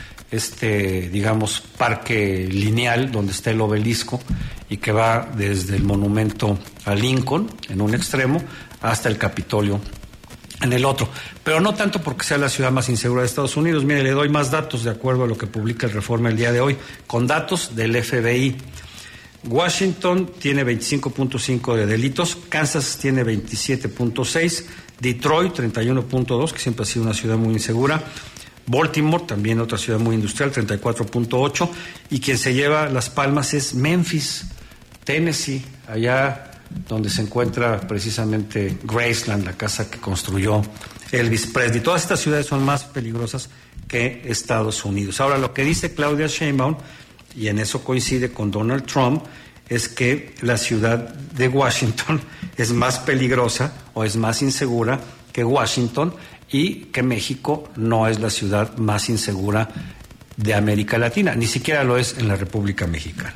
este, digamos, parque lineal donde está el obelisco y que va desde el monumento a Lincoln en un extremo hasta el Capitolio en el otro, pero no tanto porque sea la ciudad más insegura de Estados Unidos. Mire, le doy más datos de acuerdo a lo que publica el Reforma el día de hoy, con datos del F B I. Washington tiene veinticinco punto cinco de delitos, Kansas tiene veintisiete punto seis, Detroit treinta y uno punto dos, que siempre ha sido una ciudad muy insegura, Baltimore, también otra ciudad muy industrial, treinta y cuatro punto ocho, y quien se lleva las palmas es Memphis, Tennessee, allá donde se encuentra precisamente Graceland, la casa que construyó Elvis Presley. Todas estas ciudades son más peligrosas que Estados Unidos. Ahora, lo que dice Claudia Sheinbaum, y en eso coincide con Donald Trump, es que la ciudad de Washington es más peligrosa o es más insegura que Washington, y que México no es la ciudad más insegura de América Latina, ni siquiera lo es en la República Mexicana.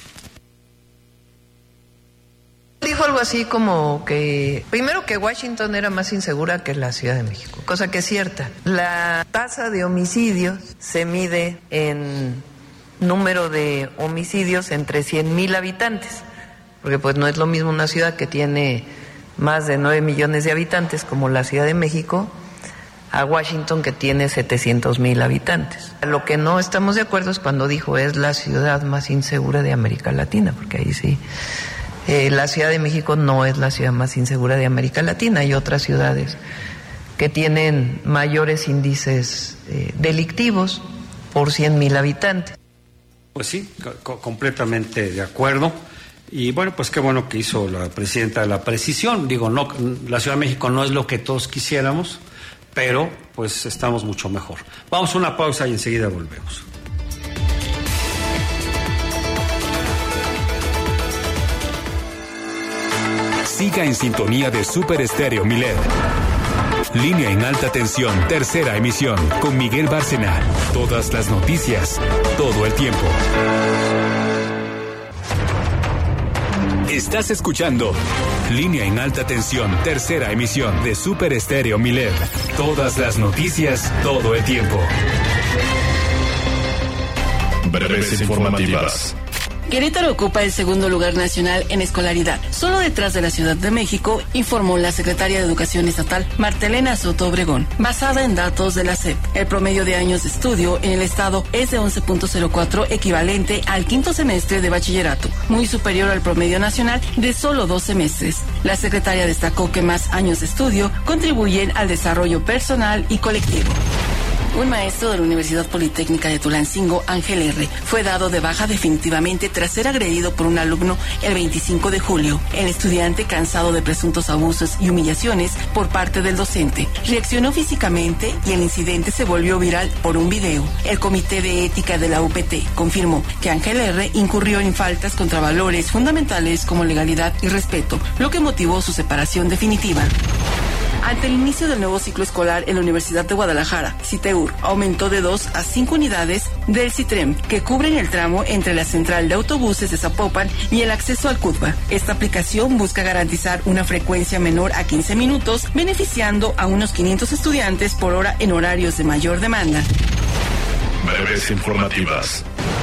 Dijo algo así como que, primero, que Washington era más insegura que la Ciudad de México, cosa que es cierta. La tasa de homicidios se mide en número de homicidios entre cien mil habitantes, porque pues no es lo mismo una ciudad que tiene más de nueve millones de habitantes como la Ciudad de México a Washington, que tiene setecientos mil habitantes. Lo que no estamos de acuerdo es cuando dijo es la ciudad más insegura de América Latina, porque ahí sí, eh, la Ciudad de México no es la ciudad más insegura de América Latina. Hay otras ciudades que tienen mayores índices eh, delictivos por cien mil habitantes. Pues sí, co- completamente de acuerdo. Y bueno, pues qué bueno que hizo la presidenta la precisión. Digo, no, la Ciudad de México no es lo que todos quisiéramos, pero pues estamos mucho mejor. Vamos a una pausa y enseguida volvemos. Siga en sintonía de Super Estéreo Milet. Línea en alta tensión, tercera emisión, con Miguel Bárcena. Todas las noticias, todo el tiempo. Estás escuchando Línea en alta tensión, tercera emisión de Super Estéreo Milet. Todas las noticias, todo el tiempo. Breves informativas. Querétaro ocupa el segundo lugar nacional en escolaridad, solo detrás de la Ciudad de México, informó la secretaria de Educación Estatal, Martelena Soto Obregón, basada en datos de la S E P. El promedio de años de estudio en el estado es de once punto cero cuatro, equivalente al quinto semestre de bachillerato, muy superior al promedio nacional de solo dos semestres. La secretaria destacó que más años de estudio contribuyen al desarrollo personal y colectivo. Un maestro de la Universidad Politécnica de Tulancingo, Ángel R., fue dado de baja definitivamente tras ser agredido por un alumno el veinticinco de julio. El estudiante, cansado de presuntos abusos y humillaciones por parte del docente, reaccionó físicamente y el incidente se volvió viral por un video. El Comité de Ética de la U P T confirmó que Ángel R. incurrió en faltas contra valores fundamentales como legalidad y respeto, lo que motivó su separación definitiva. Ante el inicio del nuevo ciclo escolar en la Universidad de Guadalajara, CITEUR aumentó de dos a cinco unidades del CITREM que cubren el tramo entre la central de autobuses de Zapopan y el acceso al CUTBA. Esta aplicación busca garantizar una frecuencia menor a quince minutos, beneficiando a unos quinientos estudiantes por hora en horarios de mayor demanda. Breves informativas.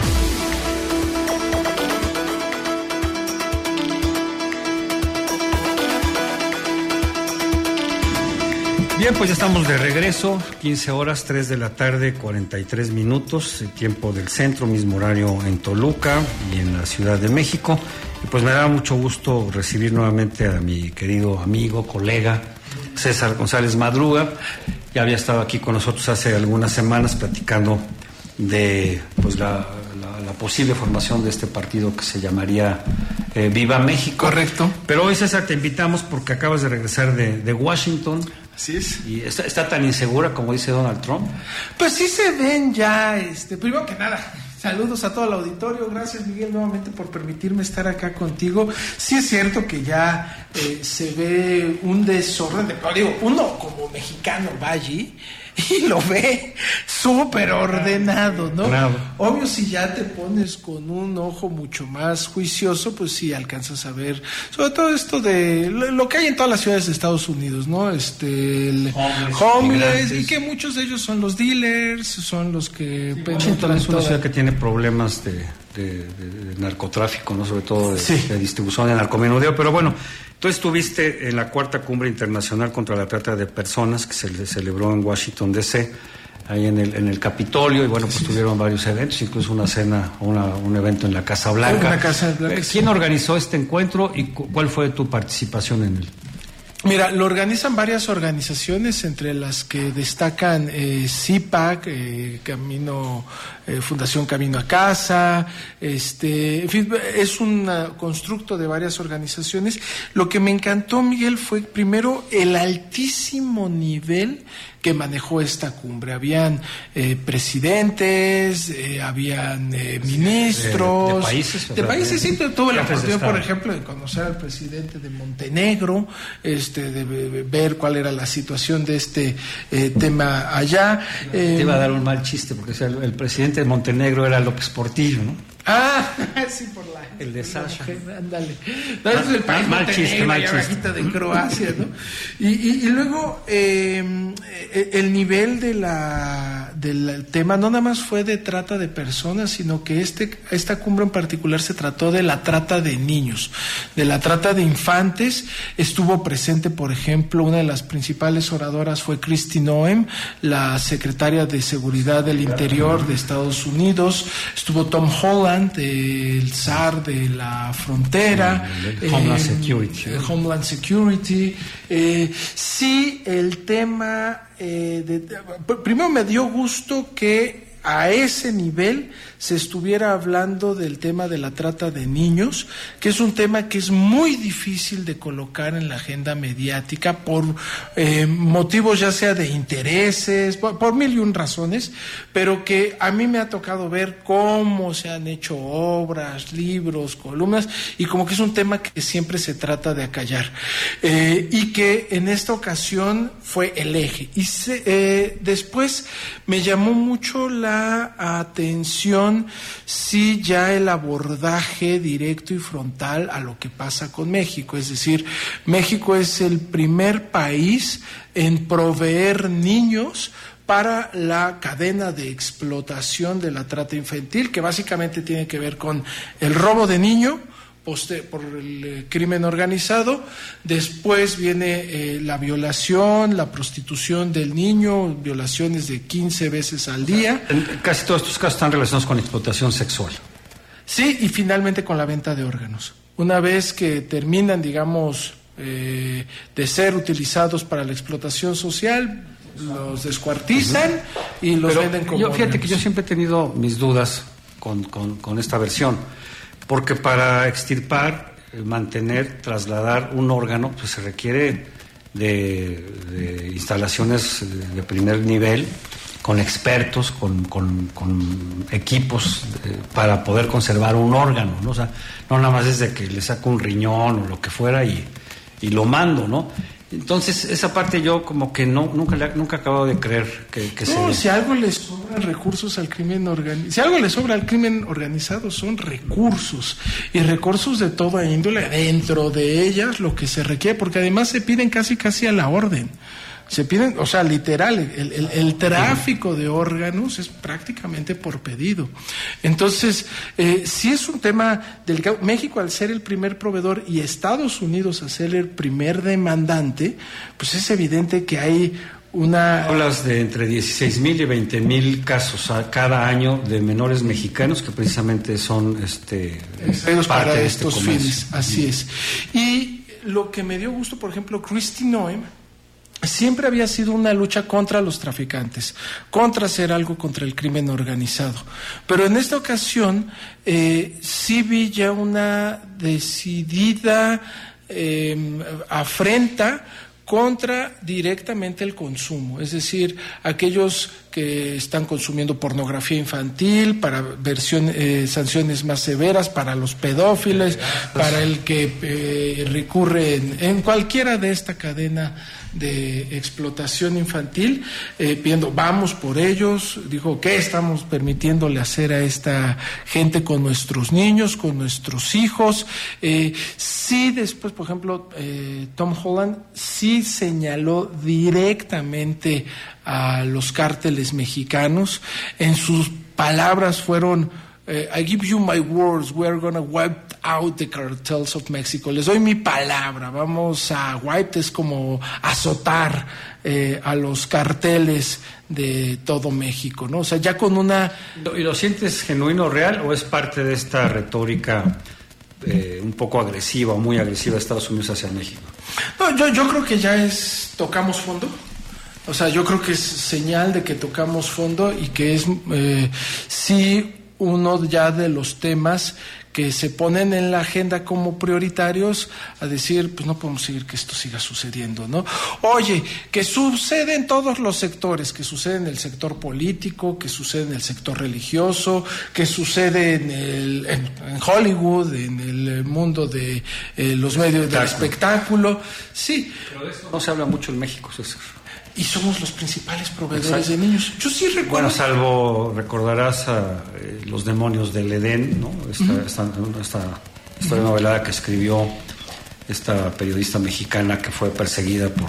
Bien, pues ya estamos de regreso, quince horas, tres de la tarde, cuarenta y tres minutos, el tiempo del centro, mismo horario en Toluca y en la Ciudad de México. Y pues me da mucho gusto recibir nuevamente a mi querido amigo, colega, César González Madruga. Ya había estado aquí con nosotros hace algunas semanas platicando de pues la, la, la posible formación de este partido que se llamaría eh, Viva México. Correcto. Pero hoy, César, te invitamos porque acabas de regresar de, de Washington. Así es. ¿Y está, está tan insegura como dice Donald Trump? Pues sí se ven ya, este, primero que nada, saludos a todo el auditorio, gracias Miguel nuevamente por permitirme estar acá contigo. Sí es cierto que ya eh, se ve un desorden, de, digo, uno como mexicano va allí y lo ve súper ordenado, ¿no? Claro. Obvio, si ya te pones con un ojo mucho más juicioso, pues sí alcanzas a ver, sobre todo esto de lo que hay en todas las ciudades de Estados Unidos, ¿no? Este, el homeless, homeless y que muchos de ellos son los dealers, son los que... Sí, Washington es una ciudad que tiene problemas de, de, de, de narcotráfico, ¿no? Sobre todo de, sí. de distribución de narcomenudeo, pero bueno... Tú estuviste en la cuarta cumbre internacional contra la trata de personas que se celebró en Washington D C, ahí en el en el Capitolio, y bueno, pues sí. tuvieron varios eventos, incluso una cena, una, un evento en la Casa Blanca. Una Casa Blanca. ¿Quién organizó este encuentro y cuál fue tu participación en él? Mira, lo organizan varias organizaciones, entre las que destacan eh, C I P A C, eh, Camino, eh, Fundación Camino a Casa, este, en fin, es un constructo de varias organizaciones. Lo que me encantó, Miguel, fue primero el altísimo nivel que manejó esta cumbre. Habían eh, presidentes, eh, habían eh, ministros... De, de países. De países, sí, tuve la oportunidad, por ejemplo, de conocer al presidente de Montenegro, este, de ver cuál era la situación de este eh, tema allá. Te eh, iba a dar un mal chiste, porque o sea, el presidente de Montenegro era López Portillo, ¿no? Ah, sí, por la... El de Sasha. Ándale. No, es el país mal chiste, mal chiste. De Croacia, ¿no? Y, y, y luego, eh, el nivel de la del tema no nada más fue de trata de personas, sino que este esta cumbre en particular se trató de la trata de niños, de la trata de infantes. Estuvo presente, por ejemplo, una de las principales oradoras fue Kristi Noem, la secretaria de Seguridad del Interior de Estados Unidos. Estuvo Tom Holland, el zar de la frontera, eh, Homeland Security, eh, Homeland Security. Eh, sí, el tema eh, de, de, primero me dio gusto que a ese nivel se estuviera hablando del tema de la trata de niños, que es un tema que es muy difícil de colocar en la agenda mediática por eh, motivos ya sea de intereses, por, por mil y un razones, pero que a mí me ha tocado ver cómo se han hecho obras, libros, columnas, y como que es un tema que siempre se trata de acallar, eh, y que en esta ocasión fue el eje. Y se, eh, después me llamó mucho la atención sí ya el abordaje directo y frontal a lo que pasa con México. Es decir, México es el primer país en proveer niños para la cadena de explotación de la trata infantil, que básicamente tiene que ver con el robo de niño por el eh, crimen organizado. Después viene eh, la violación, la prostitución del niño, violaciones de quince veces al día. Casi todos estos casos están relacionados con explotación sexual. Sí, y finalmente con la venta de órganos. Una vez que terminan, digamos, eh, de ser utilizados para la explotación social, los descuartizan uh-huh. y los Pero venden como yo, fíjate órganos. que yo siempre he tenido mis dudas con, con, con esta versión, porque para extirpar, mantener, trasladar un órgano, pues se requiere de, de instalaciones de primer nivel, con expertos, con, con, con equipos eh, para poder conservar un órgano, ¿no? O sea, no nada más es de que le saco un riñón o lo que fuera y, y lo mando, ¿no? Entonces, esa parte yo como que no nunca nunca he acabado de creer que, que no, se... si algo le sobran recursos al crimen organizado, si algo le sobra al crimen organizado son recursos, y recursos de toda índole, dentro de ellas lo que se requiere, porque además se piden casi casi a la orden. Se piden, o sea, literal, el, el, el tráfico de órganos es prácticamente por pedido. Entonces, eh, sí es un tema delicado. México, al ser el primer proveedor y Estados Unidos a ser el primer demandante, pues es evidente que hay una... Hablas de entre dieciséis mil y veinte mil casos a cada año de menores mexicanos que precisamente son este parte para de estos este fines, así es. Y lo que me dio gusto, por ejemplo, Kristi Noem, siempre había sido una lucha contra los traficantes, contra hacer algo contra el crimen organizado. Pero en esta ocasión eh, sí vi ya una decidida eh, afrenta contra directamente el consumo, es decir, aquellos que están consumiendo pornografía infantil, para versión, eh, sanciones más severas para los pedófilos, para el que eh, recurre en, en cualquiera de esta cadena de explotación infantil, eh, pidiendo vamos por ellos. Dijo, ¿qué estamos permitiéndole hacer a esta gente con nuestros niños, con nuestros hijos? Eh, sí, después, por ejemplo, eh, Tom Holland sí señaló directamente a los cárteles mexicanos. En sus palabras fueron: eh, I give you my words, we're gonna wipe out the cartels of Mexico. Les doy mi palabra, vamos a wipe, es como azotar eh, a los carteles de todo México, ¿no? O sea, ya con una... ¿Y lo sientes genuino, real, o es parte de esta retórica eh, un poco agresiva, muy agresiva de Estados Unidos hacia México? No, yo, yo creo que ya es, tocamos fondo. O sea, yo creo que es señal de que tocamos fondo y que es eh, sí uno ya de los temas que se ponen en la agenda como prioritarios, a decir, pues no podemos seguir que esto siga sucediendo, ¿no? Oye, que sucede en todos los sectores, que sucede en el sector político, que sucede en el sector religioso, que sucede en, el, en, en Hollywood, en el mundo de eh, los medios del espectáculo, sí. Pero de eso no se habla mucho en México, César. Y somos los principales proveedores Exacto. de niños. Yo sí recuerdo... Bueno, salvo, recordarás a eh, Los demonios del Edén, ¿no? Esta, uh-huh. esta, esta historia uh-huh. novelada que escribió esta periodista mexicana que fue perseguida por,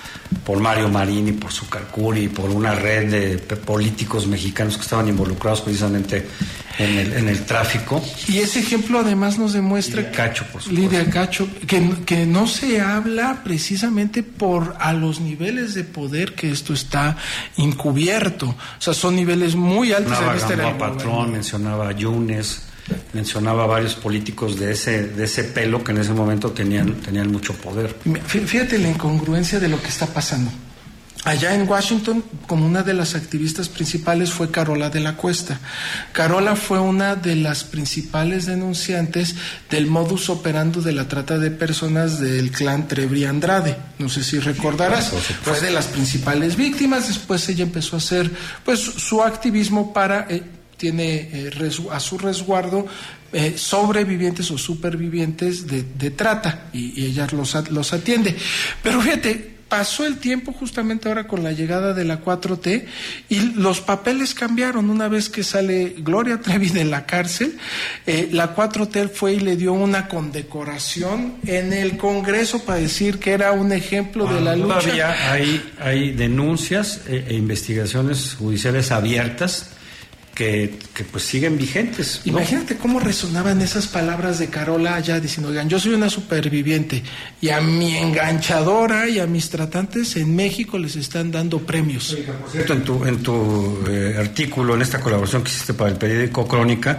por Mario Marín y por su Calcuri y por una red de políticos mexicanos que estaban involucrados precisamente en el, en el tráfico. Y ese ejemplo además nos demuestra... Lidia Cacho, por supuesto. Lidia Cacho, que, que no se habla precisamente por a los niveles de poder que esto está encubierto. O sea, son niveles muy altos. Mencionaba en este a Gamboa Patrón, mencionaba a Yunes, mencionaba a varios políticos de ese, de ese pelo que en ese momento tenían, tenían mucho poder. Fíjate la incongruencia de lo que está pasando. Allá en Washington, como una de las activistas principales fue Carola de la Cuesta. Carola fue una de las principales denunciantes del modus operandi de la trata de personas del clan Trevi Andrade. No sé si recordarás, fue de las principales víctimas. Después ella empezó a hacer pues su activismo para... Eh, tiene eh, resu- a su resguardo eh, sobrevivientes o supervivientes de, de trata, y, y ella los, los atiende. Pero fíjate, pasó el tiempo justamente ahora con la llegada de la cuatro T y los papeles cambiaron. Una vez que sale Gloria Trevi de la cárcel, eh, la cuatro T fue y le dio una condecoración en el Congreso para decir que era un ejemplo ah, de la lucha. Todavía hay, hay denuncias e, e investigaciones judiciales abiertas Que, que pues siguen vigentes, ¿no? Imagínate cómo resonaban esas palabras de Carola allá diciendo, oigan, yo soy una superviviente y a mi enganchadora y a mis tratantes en México les están dando premios. Por cierto, en tu, en tu eh, artículo, en esta colaboración que hiciste para el periódico Crónica,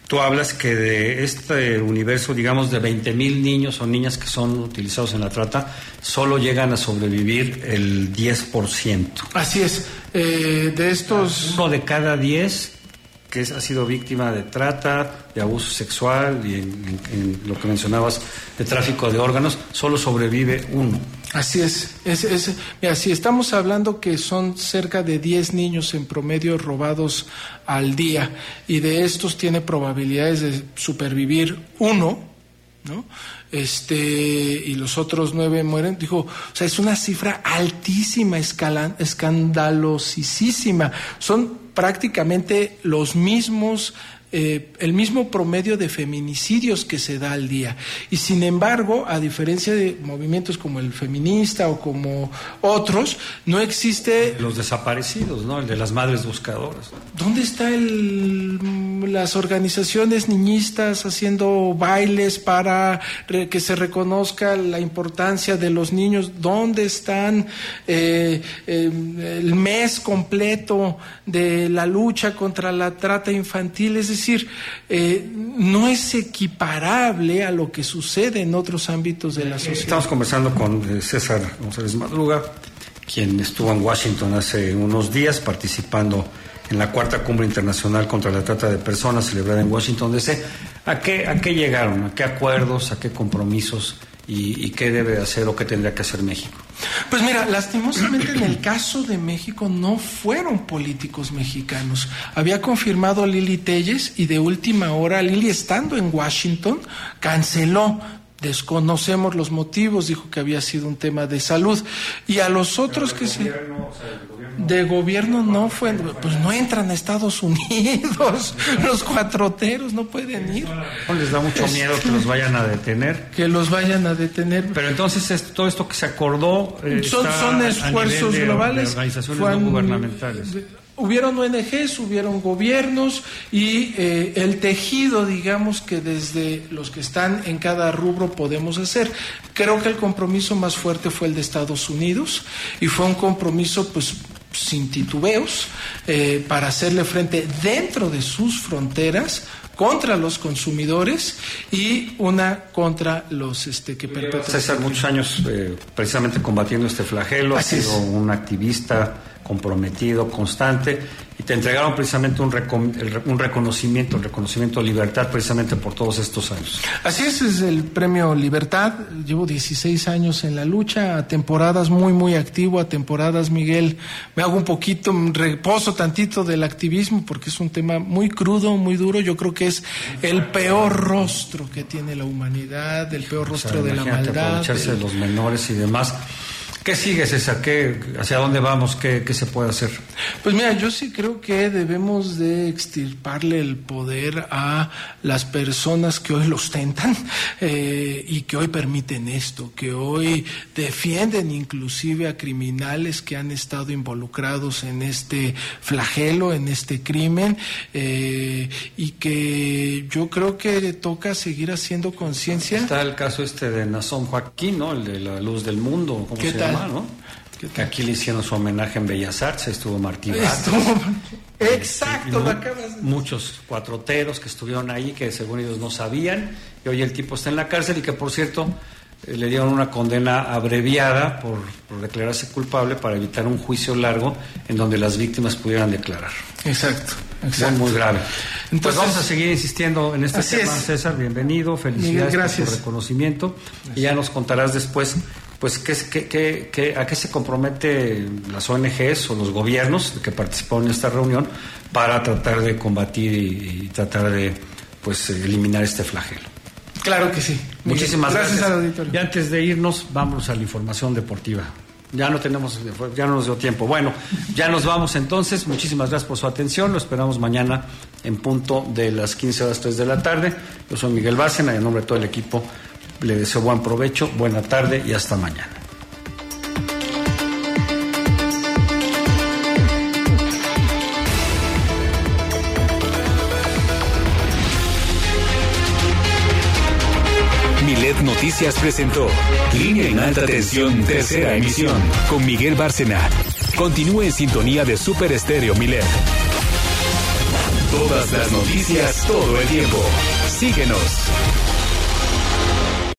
Tú hablas que de este universo, digamos, de veinte mil niños o niñas que son utilizados en la trata, solo llegan a sobrevivir el diez por ciento. Así es. Eh, de estos... Uno de cada diez que es, ha sido víctima de trata, de abuso sexual y en, en, en lo que mencionabas de tráfico de órganos, solo sobrevive uno. Así es. es, es mira, si estamos hablando que son cerca de diez niños en promedio robados al día y de estos tiene probabilidades de supervivir uno, ¿no? Este, y los otros nueve mueren, dijo, o sea, es una cifra altísima, escala, escandalosísima. Son prácticamente los mismos, eh, el mismo promedio de feminicidios que se da al día. Y sin embargo, a diferencia de movimientos como el feminista o como otros, no existe... Los desaparecidos, ¿no? El de las madres buscadoras. ¿Dónde está el, las organizaciones niñistas haciendo bailes para re, que se reconozca la importancia de los niños? ¿Dónde están eh, eh, el mes completo de la lucha contra la trata infantil? Es decir, eh, no es equiparable a lo que sucede en otros ámbitos de la sociedad. Estamos conversando con eh, César González Madruga, quien estuvo en Washington hace unos días participando en la cuarta cumbre internacional contra la trata de personas celebrada en Washington D C. ¿A qué, a qué llegaron? ¿A qué acuerdos? ¿A qué compromisos? ¿Y, y qué debe hacer o qué tendría que hacer México? Pues mira, lastimosamente en el caso de México no fueron políticos mexicanos. Había confirmado Lili Telles y de última hora, Lili estando en Washington, canceló. Desconocemos los motivos, dijo que había sido un tema de salud. Y a los otros que se... De gobierno no fue, pues no entran a Estados Unidos, los cuatroteros no pueden ir. No les da mucho miedo que los vayan a detener. Que los vayan a detener. Pero entonces esto, todo esto que se acordó eh, son, son esfuerzos de, globales. De organizaciones Fueron, no gubernamentales. De, hubieron O N Ges, hubieron gobiernos y eh, el tejido, digamos, que desde los que están en cada rubro podemos hacer. Creo que el compromiso más fuerte fue el de Estados Unidos y fue un compromiso, pues, sin titubeos, eh, para hacerle frente dentro de sus fronteras contra los consumidores y una contra los este, que perpetran. César, muchos años eh, precisamente combatiendo este flagelo, ha sido un activista comprometido, constante, y te entregaron precisamente un, recon, el, un reconocimiento, el reconocimiento Libertad, precisamente por todos estos años. Así es, es el premio Libertad. Llevo dieciséis años en la lucha, a temporadas muy, muy activo, a temporadas, Miguel, me hago un poquito, reposo tantito del activismo, porque es un tema muy crudo, muy duro. Yo creo que es el peor rostro que tiene la humanidad, el peor rostro, o sea, de la maldad. Aprovecharse del... de los menores y demás. ¿Qué sigue, César? ¿Qué, ¿Hacia dónde vamos? ¿Qué, ¿Qué se puede hacer? Pues mira, yo sí creo que debemos de extirparle el poder a las personas que hoy lo ostentan eh, y que hoy permiten esto, que hoy defienden inclusive a criminales que han estado involucrados en este flagelo, en este crimen, eh, y que yo creo que toca seguir haciendo conciencia. Está el caso este de Nazón Joaquín, ¿no? El de la luz del mundo, ¿cómo se llama? ¿No? Que aquí le hicieron su homenaje en Bellas Artes, estuvo Martí Batres. Exacto, eh, lo acabas de... Muchos cuatroteros que estuvieron ahí, que según ellos no sabían, y hoy el tipo está en la cárcel y que, por cierto, eh, le dieron una condena abreviada por, por declararse culpable para evitar un juicio largo en donde las víctimas pudieran declarar. Exacto, exacto. Muy, muy grave. Entonces, pues vamos a seguir insistiendo en este tema, es. César, bienvenido, felicidades Miguel, por tu reconocimiento. Gracias. Y ya nos contarás después, pues, ¿qué, qué, qué, qué, a qué se compromete las O N Ges o los gobiernos que participaron en esta reunión para tratar de combatir y, y tratar de, pues, eliminar este flagelo. Claro que sí. Muchísimas gracias. gracias. Al auditorio. Y antes de irnos, vamos a la información deportiva. Ya no tenemos, ya no nos dio tiempo. Bueno, ya nos vamos entonces. Muchísimas gracias por su atención. Lo esperamos mañana en punto de las quince horas tres de la tarde. Yo soy Miguel Bárcena y en nombre de todo el equipo le deseo buen provecho, buena tarde y hasta mañana. Milet Noticias presentó Línea en Alta Tensión, tercera emisión, con Miguel Bárcena. Continúe en sintonía de Super Estéreo Milet. Todas las noticias todo el tiempo. Síguenos.